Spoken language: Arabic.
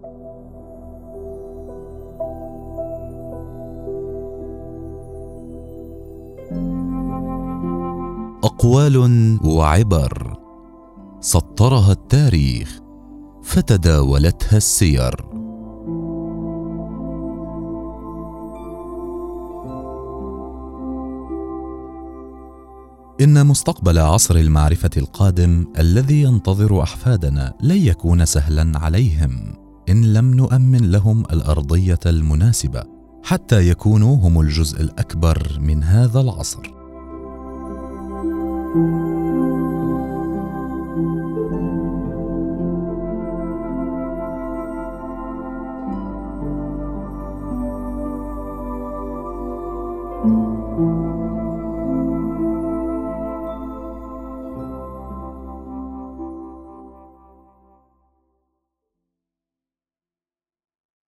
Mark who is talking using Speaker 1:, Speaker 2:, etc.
Speaker 1: أقوال وعبر سطرها التاريخ فتداولتها السير. إن مستقبل عصر المعرفة القادم الذي ينتظر أحفادنا لن يكون سهلا عليهم إن لم نؤمن لهم الأرضية المناسبة حتى يكونوا هم الجزء الأكبر من هذا العصر.